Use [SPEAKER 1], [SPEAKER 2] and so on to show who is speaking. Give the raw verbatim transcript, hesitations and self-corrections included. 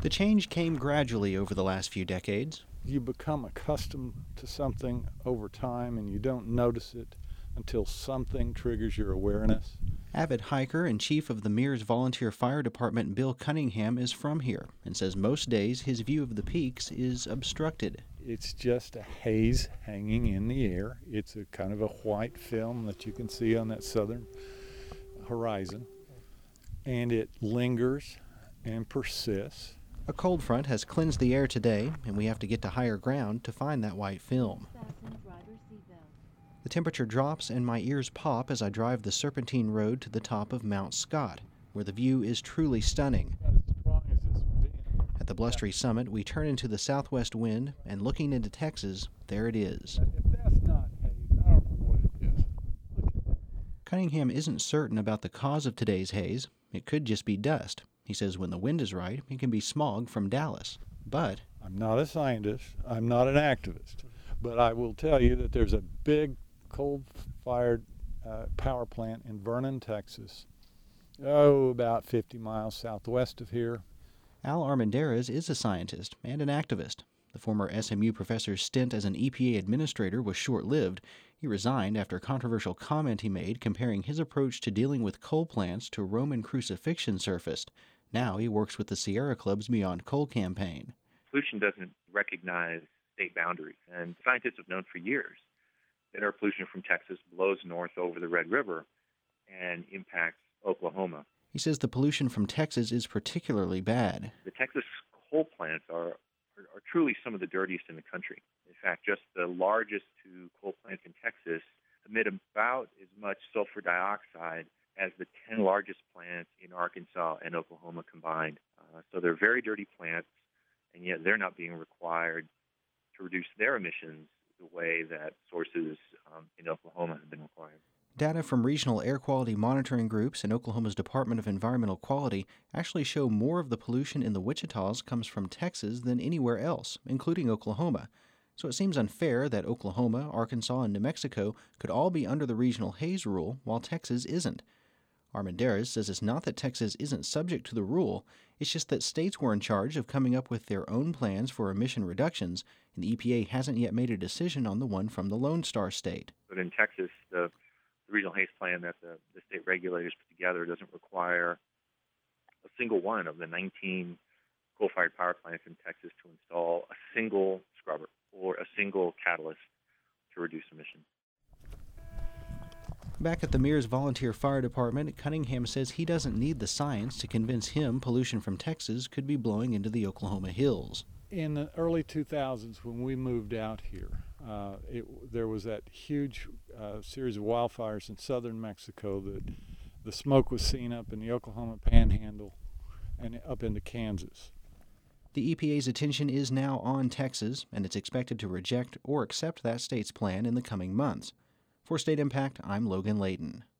[SPEAKER 1] The change came gradually over the last few decades.
[SPEAKER 2] You become accustomed to something over time and you don't notice it until something triggers your awareness.
[SPEAKER 1] Avid hiker and chief of the Mears Volunteer Fire Department Bill Cunningham is from here and says most days his view of the peaks is obstructed.
[SPEAKER 2] It's just a haze hanging in the air. It's a kind of a white film that you can see on that southern horizon, and it lingers and persists.
[SPEAKER 1] A cold front has cleansed the air today, and we have to get to higher ground to find that white film. The temperature drops and my ears pop as I drive the serpentine road to the top of Mount Scott, where the view is truly stunning. At the blustery summit, we turn into the southwest wind, and looking into Texas, there it is.
[SPEAKER 2] If that's not haze, I don't know what it is. Look at that.
[SPEAKER 1] Cunningham isn't certain about the cause of today's haze. It could just be dust. He says when the wind is right, it can be smog from Dallas. But
[SPEAKER 2] I'm not a scientist. I'm not an activist. But I will tell you that there's a big coal-fired uh, power plant in Vernon, Texas, oh, about fifty miles southwest of here.
[SPEAKER 1] Al Armendariz is a scientist and an activist. The former S M U professor's stint as an E P A administrator was short-lived. He resigned after a controversial comment he made comparing his approach to dealing with coal plants to Roman crucifixion surfaced. Now he works with the Sierra Club's Beyond Coal campaign.
[SPEAKER 3] Pollution doesn't recognize state boundaries, and scientists have known for years that air pollution from Texas blows north over the Red River and impacts Oklahoma.
[SPEAKER 1] He says the pollution from Texas is particularly bad.
[SPEAKER 3] The Texas coal plants are, are, are truly some of the dirtiest in the country. In fact, just the largest two coal plants in Texas emit about as much sulfur dioxide as the ten largest plants in Arkansas and Oklahoma combined. Uh, so they're very dirty plants, and yet they're not being required to reduce their emissions the way that sources um, in Oklahoma have been required.
[SPEAKER 1] Data from regional air quality monitoring groups and Oklahoma's Department of Environmental Quality actually show more of the pollution in the Wichitas comes from Texas than anywhere else, including Oklahoma. So it seems unfair that Oklahoma, Arkansas, and New Mexico could all be under the regional haze rule while Texas isn't. Armendariz says it's not that Texas isn't subject to the rule, it's just that states were in charge of coming up with their own plans for emission reductions, and the E P A hasn't yet made a decision on the one from the Lone Star State.
[SPEAKER 3] But in Texas, the, the regional haze plan that the, the state regulators put together doesn't require a single one of the nineteen coal-fired power plants in Texas to install a single scrubber or a single catalyst to reduce emissions.
[SPEAKER 1] Back at the Mears Volunteer Fire Department, Cunningham says he doesn't need the science to convince him pollution from Texas could be blowing into the Oklahoma hills.
[SPEAKER 2] In the early two thousands, when we moved out here, uh, it, there was that huge uh, series of wildfires in southern Mexico that the smoke was seen up in the Oklahoma Panhandle and up into Kansas.
[SPEAKER 1] The E P A's attention is now on Texas, and it's expected to reject or accept that state's plan in the coming months. For State Impact, I'm Logan Layton.